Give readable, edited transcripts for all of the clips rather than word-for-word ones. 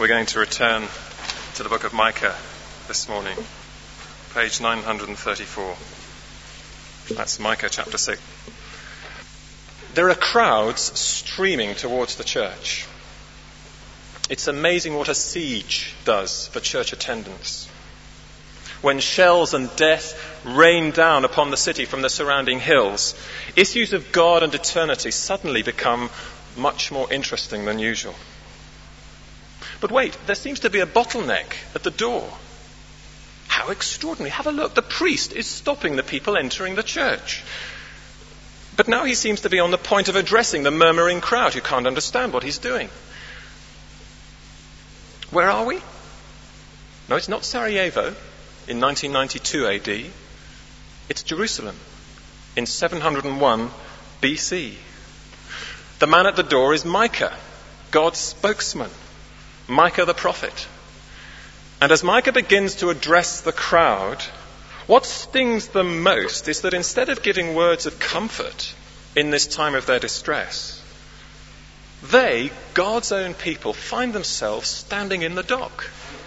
We're going to return to the book of Micah this morning, page 934. That's Micah chapter 6. There are crowds streaming towards the church. It's amazing what a siege does for church attendance. When shells and death rain down upon the city from the surrounding hills, issues of God and eternity suddenly become much more interesting than usual. But wait, there seems to be a bottleneck at the door. How extraordinary. Have a look. The priest is stopping the people entering the church. But now he seems to be on the point of addressing the murmuring crowd who can't understand what he's doing. Where are we? No, it's not Sarajevo in 1992 AD. It's Jerusalem in 701 BC. The man at the door is Micah, God's spokesman. Micah the prophet. And as Micah begins to address the crowd, what stings them most is that instead of giving words of comfort in this time of their distress, they, God's own people, find themselves standing in the dock.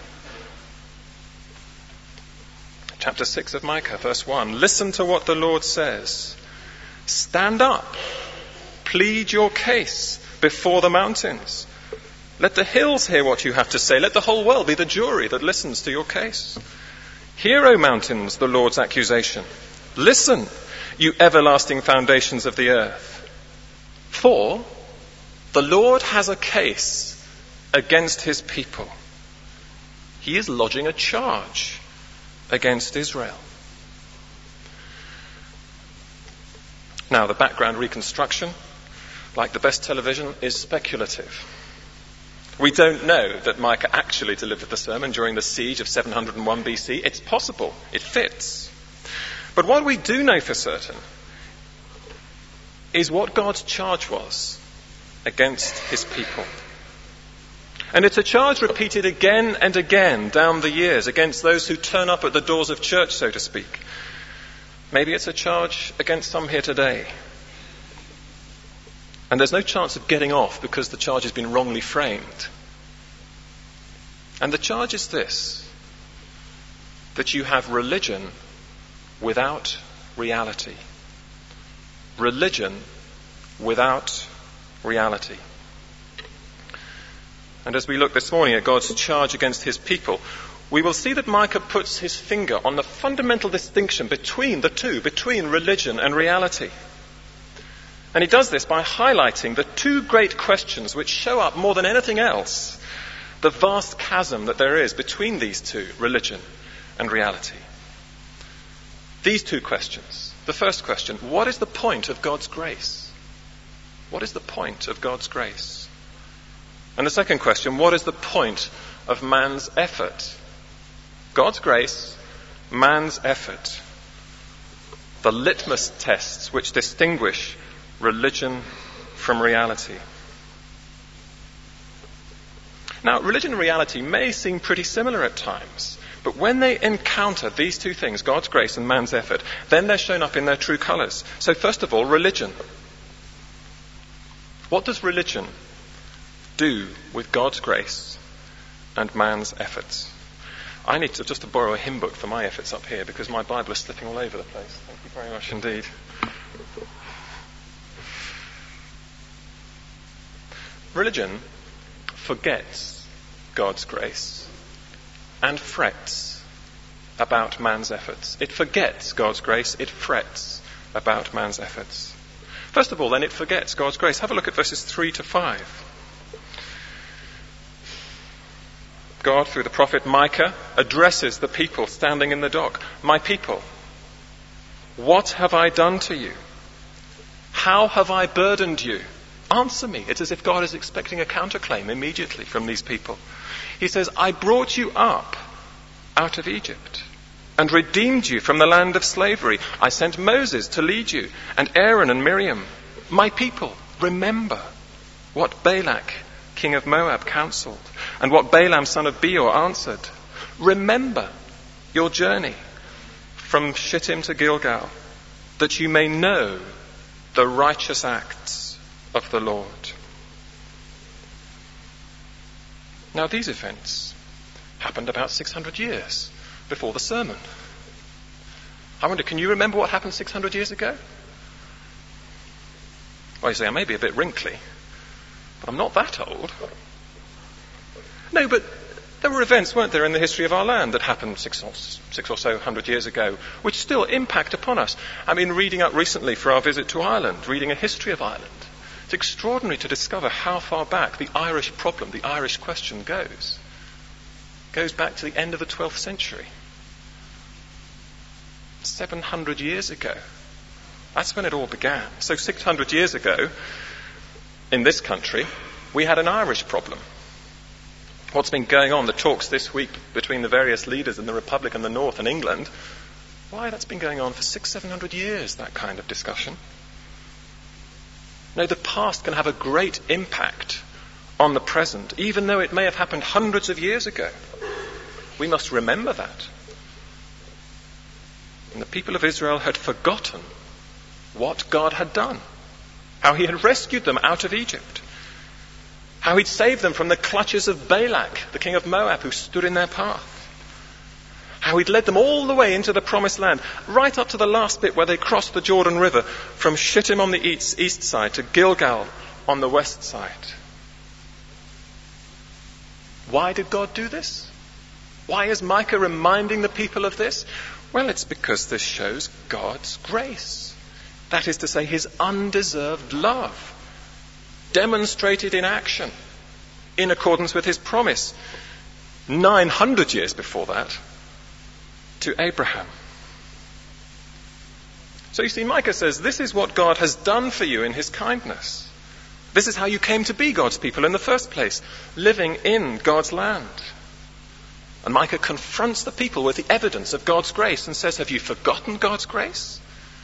Chapter 6 of Micah, verse 1. Listen to what the Lord says. Stand up. Plead your case before the mountains. Let the hills hear what you have to say. Let the whole world be the jury that listens to your case. Hear, O mountains, the Lord's accusation. Listen, you everlasting foundations of the earth. For the Lord has a case against his people. He is lodging a charge against Israel. Now, the background reconstruction, like the best television, is speculative. We don't know that Micah actually delivered the sermon during the siege of 701 BC. It's possible. It fits. But what we do know for certain is what God's charge was against his people. And it's a charge repeated again and again down the years against those who turn up at the doors of church, so to speak. Maybe it's a charge against some here today. And there's no chance of getting off because the charge has been wrongly framed. And the charge is this: that you have religion without reality. Religion without reality. And as we look this morning at God's charge against his people, we will see that Micah puts his finger on the fundamental distinction between the two, between religion and reality. And he does this by highlighting the two great questions which show up more than anything else the vast chasm that there is between these two, religion and reality. These two questions. The first question, what is the point of God's grace? What is the point of God's grace? And the second question, what is the point of man's effort? God's grace, man's effort. The litmus tests which distinguish religion from reality. Now, religion and reality may seem pretty similar at times, but when they encounter these two things, God's grace and man's effort, then they're shown up in their true colours. So first of all, religion. What does religion do with God's grace and man's efforts? I need to borrow a hymn book for my efforts up here because my Bible is slipping all over the place. Thank you very much indeed. Religion forgets God's grace and frets about man's efforts. It forgets God's grace, it frets about man's efforts. First of all, then, it forgets God's grace. Have a look at verses 3 to 5. God, through the prophet Micah, addresses the people standing in the dock. My people, what have I done to you? How have I burdened you? Answer me. It's as if God is expecting a counterclaim immediately from these people. He says, I brought you up out of Egypt and redeemed you from the land of slavery. I sent Moses to lead you and Aaron and Miriam. My people, remember what Balak, king of Moab, counseled and what Balaam, son of Beor, answered. Remember your journey from Shittim to Gilgal, that you may know the righteous acts of the Lord. Now these events happened about 600 years before the sermon. I wonder, can you remember what happened 600 years ago? Well, you say, I may be a bit wrinkly, but I'm not that old. No, but there were events, weren't there, in the history of our land that happened six or so hundred years ago, which still impact upon us. I mean, reading up recently for our visit to Ireland, reading a history of Ireland. It's extraordinary to discover how far back the Irish problem, the Irish question goes. It goes back to the end of the 12th century. 700 years ago. That's when it all began. So 600 years ago, in this country, we had an Irish problem. What's been going on, the talks this week between the various leaders in the Republic and the North and England, why, that's been going on for 600-700 years, that kind of discussion. No, the past can have a great impact on the present, even though it may have happened hundreds of years ago. We must remember that. And the people of Israel had forgotten what God had done, how he had rescued them out of Egypt, how he'd saved them from the clutches of Balak, the king of Moab, who stood in their path, how he'd led them all the way into the promised land, right up to the last bit where they crossed the Jordan River from Shittim on the east side to Gilgal on the west side. Why did God do this? Why is Micah reminding the people of this? Well, it's because this shows God's grace. That is to say, his undeserved love, demonstrated in action, in accordance with his promise, 900 years before that, to Abraham. So you see, Micah says, this is what God has done for you in his kindness. This is how you came to be God's people in the first place, living in God's land. And Micah confronts the people with the evidence of God's grace and says, have you forgotten God's grace?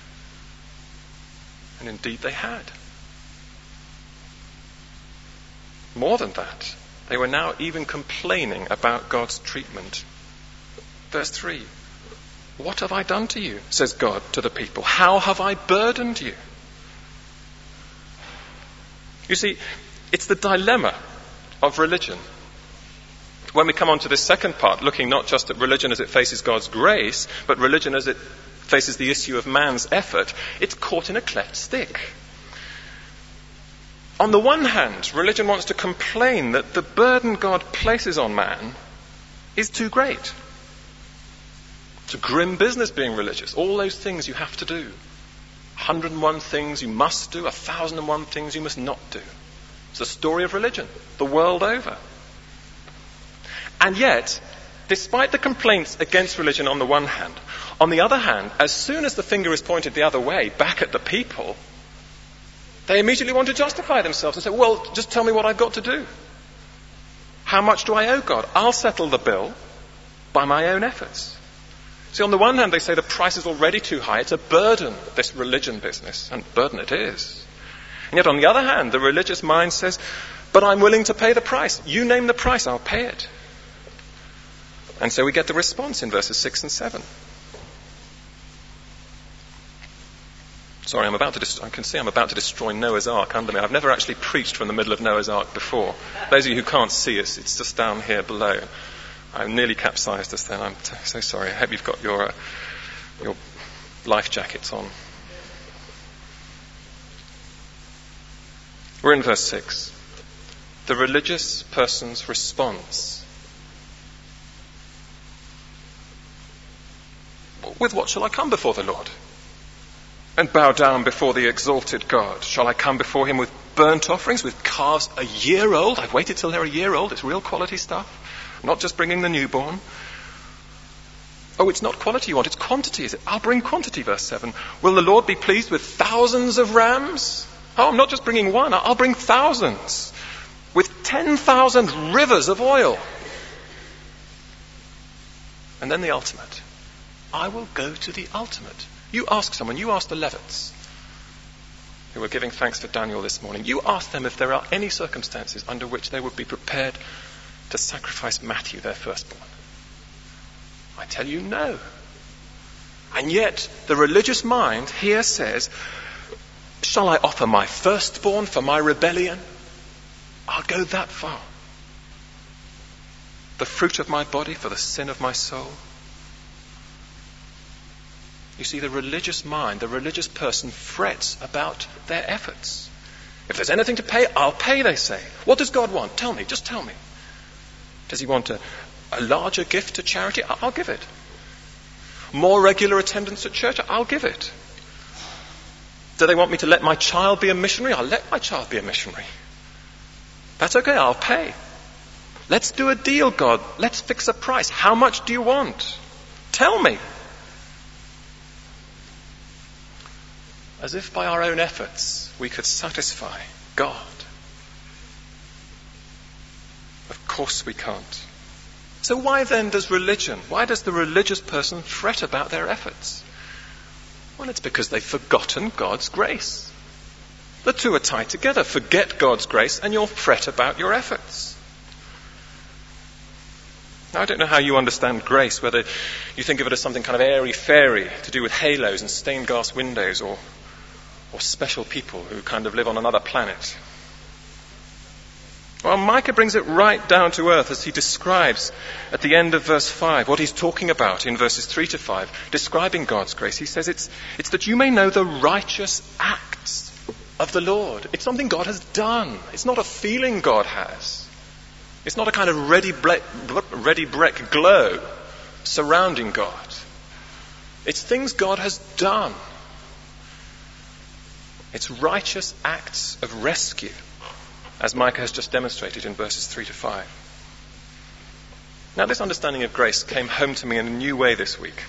And indeed they had. More than that, they were now even complaining about God's treatment. Verse 3, what have I done to you, says God to the people? How have I burdened you? You see, it's the dilemma of religion. When we come on to this second part, looking not just at religion as it faces God's grace, but religion as it faces the issue of man's effort, it's caught in a cleft stick. On the one hand, religion wants to complain that the burden God places on man is too great. It's a grim business being religious. All those things you have to do. 101 things you must do, 1,001 things you must not do. It's the story of religion, the world over. And yet, despite the complaints against religion on the one hand, on the other hand, as soon as the finger is pointed the other way, back at the people, they immediately want to justify themselves and say, well, just tell me what I've got to do. How much do I owe God? I'll settle the bill by my own efforts. See, on the one hand, they say the price is already too high. It's a burden, this religion business, and burden it is. And yet, on the other hand, the religious mind says, but I'm willing to pay the price. You name the price, I'll pay it. And so we get the response in verses 6 and 7. Sorry, I can see I'm about to destroy Noah's Ark under me. I've never actually preached from the middle of Noah's Ark before. Those of you who can't see us, it's just down here below. I nearly capsized us then. I'm so sorry. I hope you've got your life jackets on. We're in verse 6. The religious person's response. With what shall I come before the Lord? And bow down before the exalted God? Shall I come before him with burnt offerings, with calves a year old? I've waited till they're a year old. It's real quality stuff. Not just bringing the newborn. Oh, it's not quality you want, it's quantity, is it? I'll bring quantity, verse 7. Will the Lord be pleased with thousands of rams? Oh, I'm not just bringing one, I'll bring thousands. With 10,000 rivers of oil. And then the ultimate. I will go to the ultimate. You ask someone, you ask the Levites, who were giving thanks for Daniel this morning, you ask them if there are any circumstances under which they would be prepared to sacrifice Matthew, their firstborn. I tell you, no. And yet, the religious mind here says, shall I offer my firstborn for my rebellion? I'll go that far. the fruit of my body for the sin of my soul. You see, the religious mind, the religious person frets about their efforts. If there's anything to pay, I'll pay, they say. What does God want? Tell me, just tell me. Does he want a larger gift to charity? I'll give it. More regular attendance at church? I'll give it. Do they want me to let my child be a missionary? I'll let my child be a missionary. That's okay, I'll pay. Let's do a deal, God. Let's fix a price. How much do you want? Tell me. As if by our own efforts we could satisfy God. Of course we can't. So why then does the religious person fret about their efforts? Well, it's because they've forgotten God's grace. The two are tied together. Forget God's grace and you'll fret about your efforts. Now, I don't know how you understand grace, whether you think of it as something kind of airy-fairy to do with halos and stained glass windows or special people who kind of live on another planet. Well, Micah brings it right down to earth as he describes at the end of verse 5 what he's talking about in verses 3 to 5, describing God's grace. He says it's that you may know the righteous acts of the Lord. It's something God has done. It's not a feeling God has. It's not a kind of ready brek glow surrounding God. It's things God has done. It's righteous acts of rescue, as Micah has just demonstrated in verses 3 to 5. Now, this understanding of grace came home to me in a new way this week.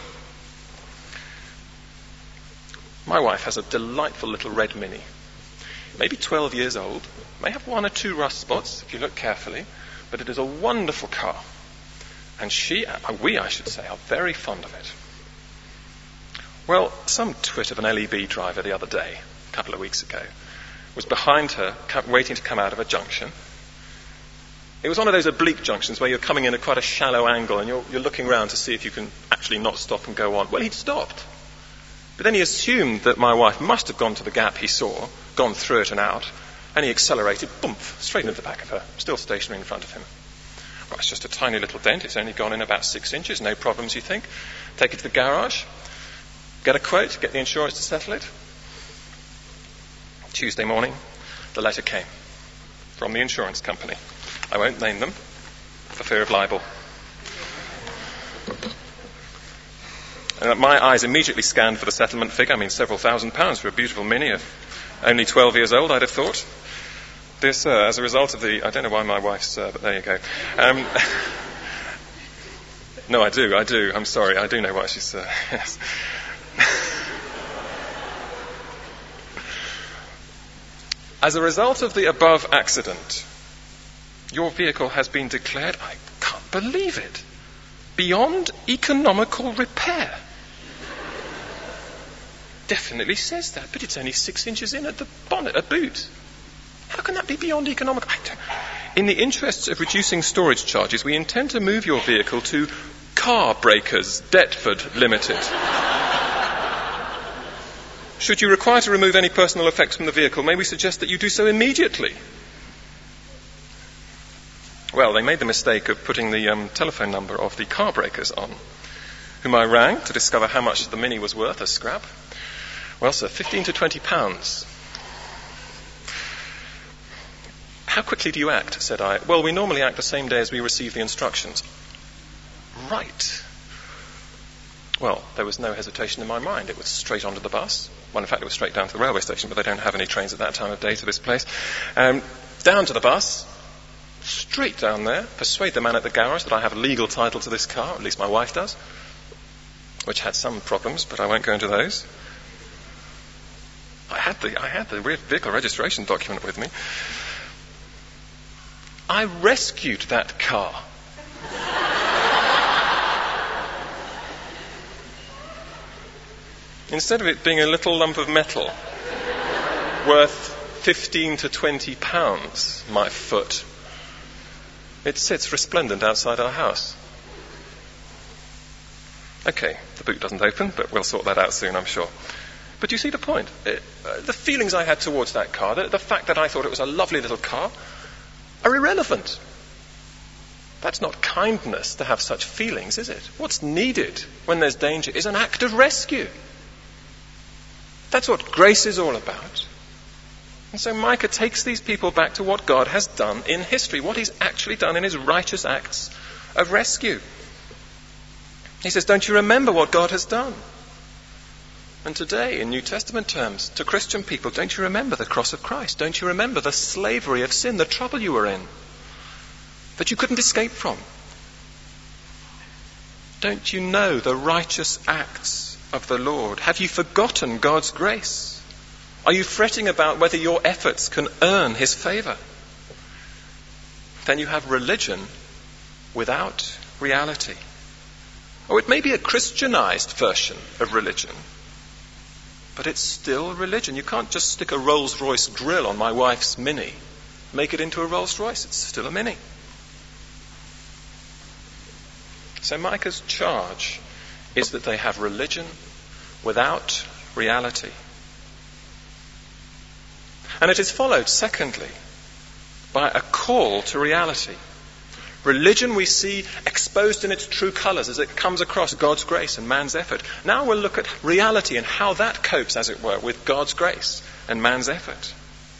My wife has a delightful little red Mini, maybe 12 years old, may have one or two rust spots if you look carefully, but it is a wonderful car. And we are very fond of it. Well, some twit of an LEB driver the other day, a couple of weeks ago, was behind her, waiting to come out of a junction. It was one of those oblique junctions where you're coming in at quite a shallow angle and you're looking around to see if you can actually not stop and go on. Well, he'd stopped. But then he assumed that my wife must have gone to the gap he saw, gone through it and out, and he accelerated, boom, straight into the back of her, still stationary in front of him. Well, it's just a tiny little dent. It's only gone in about 6 inches. No problems, you think. Take it to the garage, get a quote, get the insurance to settle it. Tuesday morning, the letter came from the insurance company. I won't name them for fear of libel. And my eyes immediately scanned for the settlement figure. I mean, several £1,000s for a beautiful Mini of only 12 years old, I'd have thought. Dear sir, as a result of I don't know why my wife's sir, but there you go. No, I do. I'm sorry, I do know why she's sir. Yes. As a result of the above accident, your vehicle has been declared, I can't believe it, beyond economical repair. Definitely says that, but it's only 6 inches in at the bonnet, a boot. How can that be beyond economical? In the interests of reducing storage charges, we intend to move your vehicle to Car Breakers, Deptford Limited. Should you require to remove any personal effects from the vehicle, may we suggest that you do so immediately? Well, they made the mistake of putting the telephone number of the Car Breakers on, whom I rang to discover how much the Mini was worth as scrap. Well, sir, £15 to £20. How quickly do you act? Said I. Well, we normally act the same day as we receive the instructions. Right. Well, there was no hesitation in my mind. It was straight onto the bus. Well, in fact, it was straight down to the railway station, but they don't have any trains at that time of day to this place. Down to the bus, straight down there, persuade the man at the garage that I have a legal title to this car, at least my wife does, which had some problems, but I won't go into those. I had the vehicle registration document with me. I rescued that car. Instead of it being a little lump of metal worth £15 to £20, my foot, it sits resplendent outside our house. Okay, the boot doesn't open, but we'll sort that out soon, I'm sure. But you see the point. The feelings I had towards that car, the fact that I thought it was a lovely little car, are irrelevant. That's not kindness to have such feelings, is it? What's needed when there's danger is an act of rescue. That's what grace is all about. And so Micah takes these people back to what God has done in history, what he's actually done in his righteous acts of rescue. He says, don't you remember what God has done? And today, in New Testament terms, to Christian people, don't you remember the cross of Christ? Don't you remember the slavery of sin, the trouble you were in, that you couldn't escape from? Don't you know the righteous acts of the Lord? Have you forgotten God's grace? Are you fretting about whether your efforts can earn his favour? Then you have religion without reality. Or it may be a Christianized version of religion, but it's still religion. You can't just stick a Rolls-Royce grill on my wife's Mini, make it into a Rolls-Royce. It's still a Mini. So Micah's charge is that they have religion without reality. And it is followed, secondly, by a call to reality. Religion we see exposed in its true colours as it comes across God's grace and man's effort. Now we'll look at reality and how that copes, as it were, with God's grace and man's effort.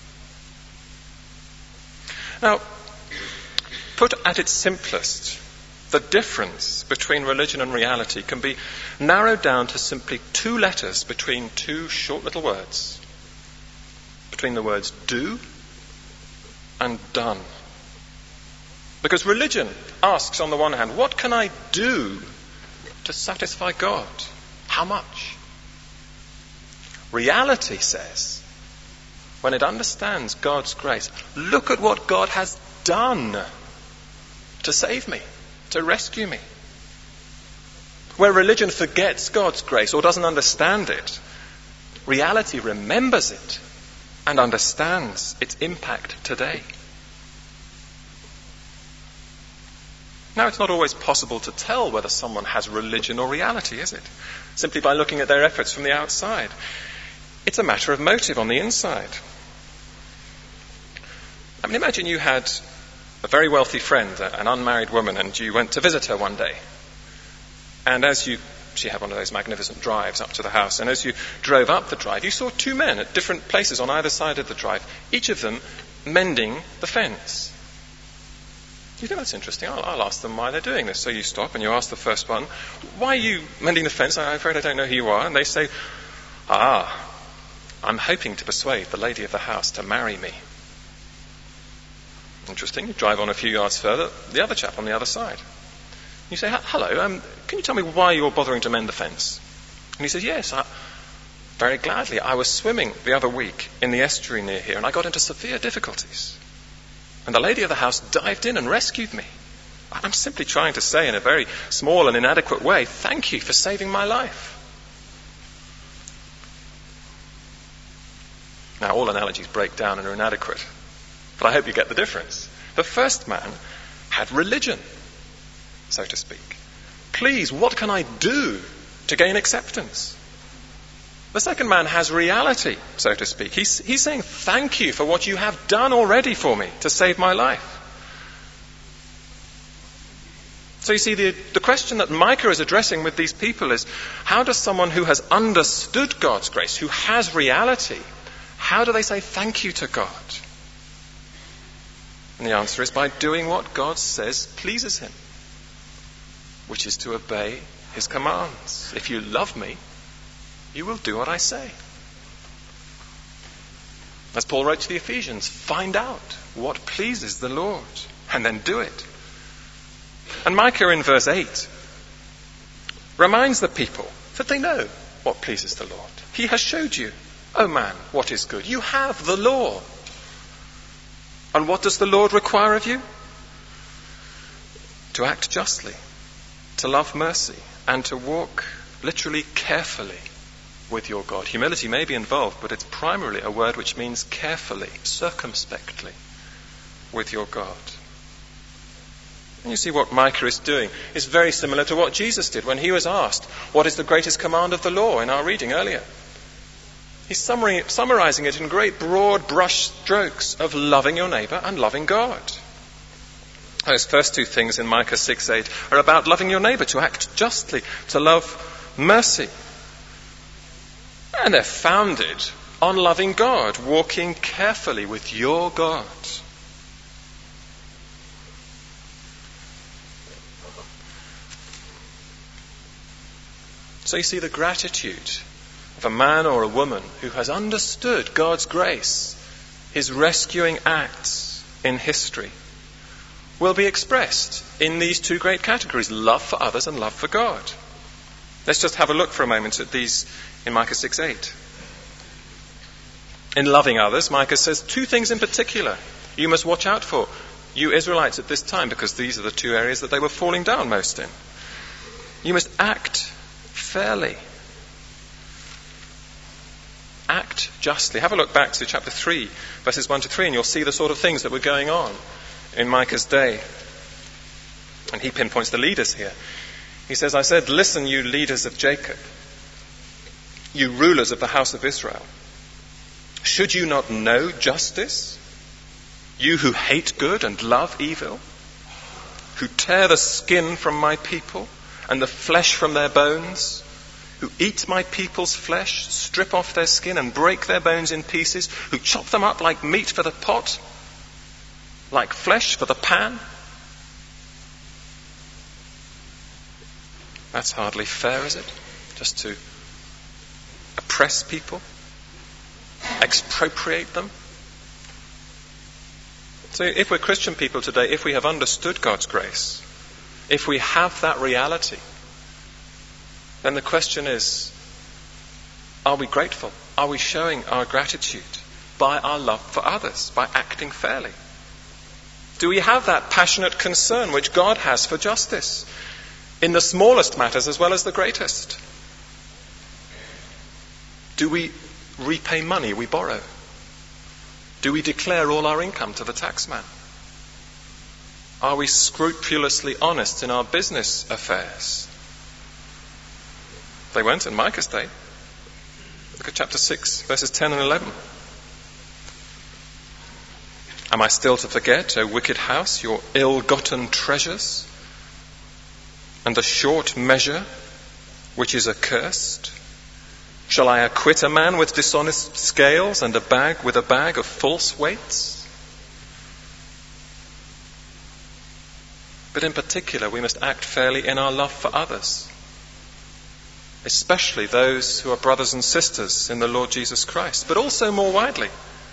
Now, put at its simplest, the difference between religion and reality can be narrowed down to simply two letters between two short little words. Between the words do and done. Because religion asks, on the one hand, what can I do to satisfy God? How much? Reality says, when it understands God's grace, look at what God has done to save me, to rescue me. Where religion forgets God's grace or doesn't understand it, reality remembers it and understands its impact today. Now, it's not always possible to tell whether someone has religion or reality, is it? Simply by looking at their efforts from the outside. It's a matter of motive on the inside. I mean, imagine you had a very wealthy friend, an unmarried woman, and you went to visit her one day. And she had one of those magnificent drives up to the house, and as you drove up the drive, you saw two men at different places on either side of the drive, each of them mending the fence. You think that's interesting. I'll ask them why they're doing this. So you stop and you ask the first one, why are you mending the fence? I'm afraid I don't know who you are. And they say, I'm hoping to persuade the lady of the house to marry me. Interesting. You drive on a few yards further, the other chap on the other side. You say, hello, can you tell me why you're bothering to mend the fence? And he says, yes, very gladly. I was swimming the other week in the estuary near here and I got into severe difficulties. And the lady of the house dived in and rescued me. I'm simply trying to say in a very small and inadequate way, thank you for saving my life. Now, all analogies break down and are inadequate, but I hope you get the difference. The first man had religion, so to speak. Please, what can I do to gain acceptance? The second man has reality, so to speak. He's saying, thank you for what you have done already for me to save my life. So you see, the question that Micah is addressing with these people is, how does someone who has understood God's grace, who has reality, how do they say thank you to God? And the answer is by doing what God says pleases him, which is to obey his commands. If you love me, you will do what I say. As Paul wrote to the Ephesians, find out what pleases the Lord and then do it. And Micah in verse 8 reminds the people that they know what pleases the Lord. He has showed you, oh man, what is good. You have the law. And what does the Lord require of you? To act justly, to love mercy, and to walk literally carefully with your God. Humility may be involved, but it's primarily a word which means carefully, circumspectly with your God. And you see what Micah is doing is very similar to what Jesus did when he was asked, what is the greatest command of the law in our reading earlier? He's summarizing it in great broad brush strokes of loving your neighbour and loving God. Those first two things in Micah 6:8 are about loving your neighbour, to act justly, to love mercy. And they're founded on loving God, walking carefully with your God. So you see the gratitude of a man or a woman who has understood God's grace, his rescuing acts in history, will be expressed in these two great categories, love for others and love for God. Let's just have a look for a moment at these in Micah 6:8. In loving others, Micah says two things in particular you must watch out for, you Israelites at this time, because these are the two areas that they were falling down most in. You must act fairly. Act justly. Have a look back to chapter 3, verses 1 to 3, and you'll see the sort of things that were going on in Micah's day. And he pinpoints the leaders here. He says, I said, listen, you leaders of Jacob, you rulers of the house of Israel. Should you not know justice? You who hate good and love evil, who tear the skin from my people and the flesh from their bones, who eat my people's flesh, strip off their skin and break their bones in pieces, who chop them up like meat for the pot, like flesh for the pan. That's hardly fair, is it? Just to oppress people, expropriate them. So if we're Christian people today, if we have understood God's grace, if we have that reality, then the question is, are we grateful? Are we showing our gratitude by our love for others, by acting fairly? Do we have that passionate concern which God has for justice, in the smallest matters as well as the greatest? Do we repay money we borrow? Do we declare all our income to the taxman? Are we scrupulously honest in our business affairs? They weren't in Micah's day. Look at chapter 6, verses 10 and 11. Am I still to forget, O wicked house, your ill-gotten treasures, and the short measure which is accursed? Shall I acquit a man with dishonest scales and a bag with a bag of false weights? But in particular, we must act fairly in our love for others, especially those who are brothers and sisters in the Lord Jesus Christ, but also more widely.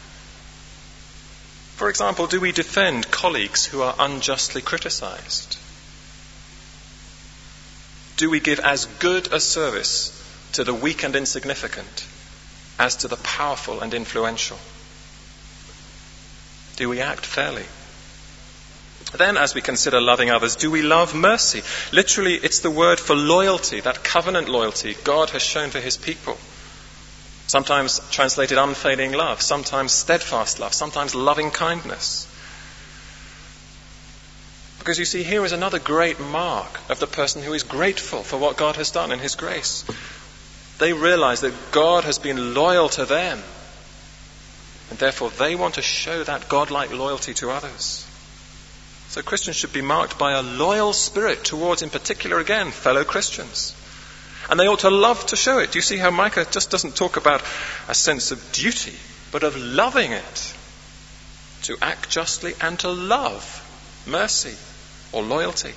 For example, do we defend colleagues who are unjustly criticized? Do we give as good a service to the weak and insignificant as to the powerful and influential? Do we act fairly? Then, as we consider loving others, do we love mercy? Literally, it's the word for loyalty, that covenant loyalty God has shown to his people. Sometimes translated unfailing love, sometimes steadfast love, sometimes loving kindness. Because you see, here is another great mark of the person who is grateful for what God has done in his grace. They realize that God has been loyal to them, and therefore they want to show that God-like loyalty to others. So Christians should be marked by a loyal spirit towards, in particular again, fellow Christians. And they ought to love to show it. Do you see how Micah just doesn't talk about a sense of duty, but of loving it? To act justly and to love mercy or loyalty.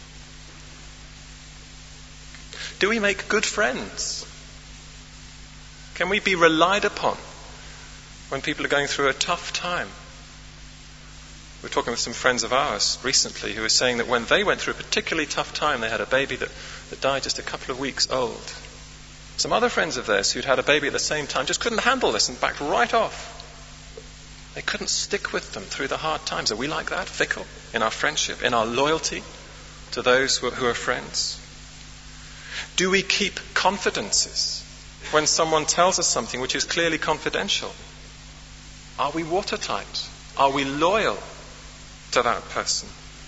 Do we make good friends? Can we be relied upon when people are going through a tough time? We were talking with some friends of ours recently who were saying that when they went through a particularly tough time, they had a baby that died just a couple of weeks old. Some other friends of theirs who'd had a baby at the same time just couldn't handle this and backed right off. They couldn't stick with them through the hard times. Are we like that? Fickle in our friendship, in our loyalty to those who are friends? Do we keep confidences when someone tells us something which is clearly confidential? Are we watertight? Are we loyal to that person?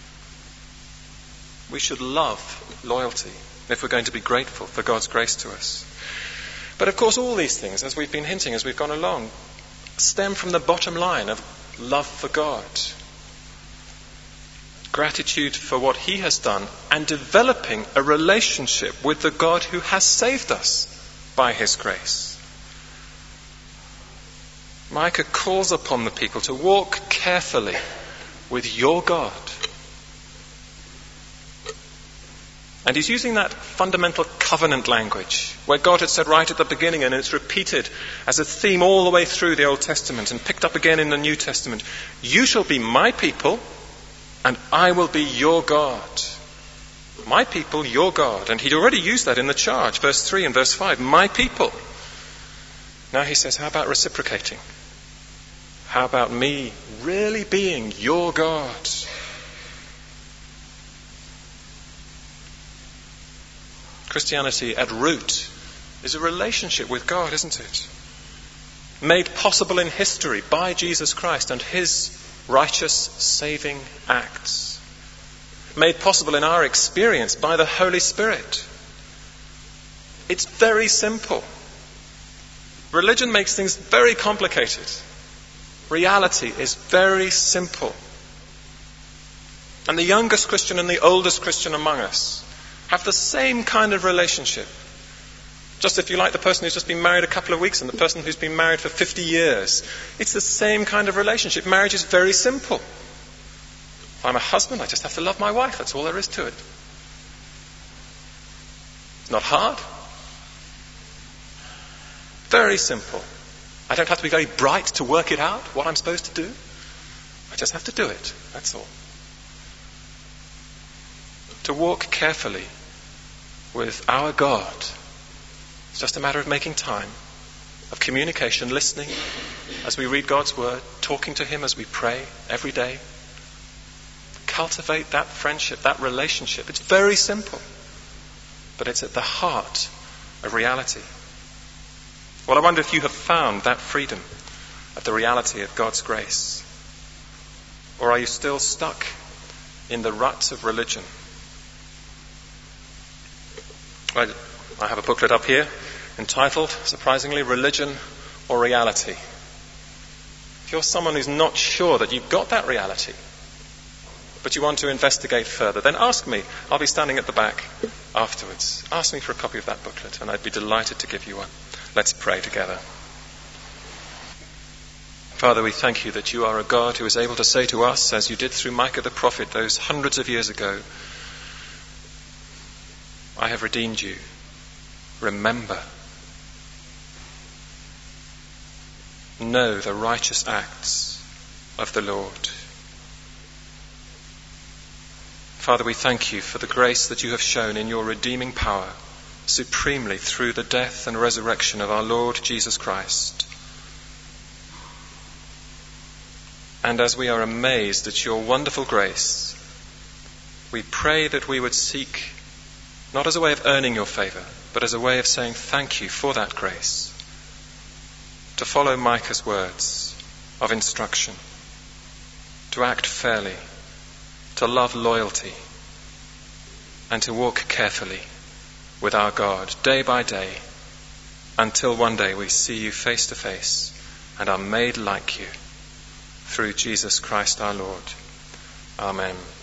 We should love loyalty if we're going to be grateful for God's grace to us. But of course, all these things, as we've been hinting as we've gone along, stem from the bottom line of love for God. gratitude for what he has done, and developing a relationship with the God who has saved us by his grace. Micah calls upon the people to walk carefully with your God. And he's using that fundamental covenant language, where God had said right at the beginning, and it's repeated as a theme all the way through the Old Testament and picked up again in the New Testament. You shall be my people, and I will be your God. My people, your God. And he'd already used that in the charge, verse 3 and verse 5. My people. Now he says, how about reciprocating? How about me really being your God? Christianity at root is a relationship with God, isn't it? Made possible in history by Jesus Christ and his righteous saving acts. Made possible in our experience by the Holy Spirit. It's very simple. Religion makes things very complicated. Reality is very simple. And the youngest Christian and the oldest Christian among us have the same kind of relationship. Just if you like the person who's just been married a couple of weeks and the person who's been married for 50 years. It's the same kind of relationship. Marriage is very simple. If I'm a husband, I just have to love my wife. That's all there is to it. It's not hard. Very simple. I don't have to be very bright to work it out, what I'm supposed to do. I just have to do it. That's all. To walk carefully with our God, it's just a matter of making time, of communication, listening as we read God's word, talking to him as we pray every day. Cultivate that friendship, that relationship. It's very simple, but it's at the heart of reality. Well, I wonder if you have found that freedom of the reality of God's grace. Or are you still stuck in the ruts of religion? I have a booklet up here entitled, surprisingly, Religion or Reality. If you're someone who's not sure that you've got that reality, but you want to investigate further, then ask me. I'll be standing at the back afterwards. Ask me for a copy of that booklet, and I'd be delighted to give you one. Let's pray together. Father, we thank you that you are a God who is able to say to us, as you did through Micah the prophet those hundreds of years ago, I have redeemed you. Remember. Know the righteous acts of the Lord. Father, we thank you for the grace that you have shown in your redeeming power, supremely through the death and resurrection of our Lord Jesus Christ. And as we are amazed at your wonderful grace, we pray that we would seek, not as a way of earning your favour, but as a way of saying thank you for that grace, to follow Micah's words of instruction, to act fairly, to love loyalty, and to walk carefully with our God day by day, until one day we see you face to face and are made like you through Jesus Christ our Lord. Amen.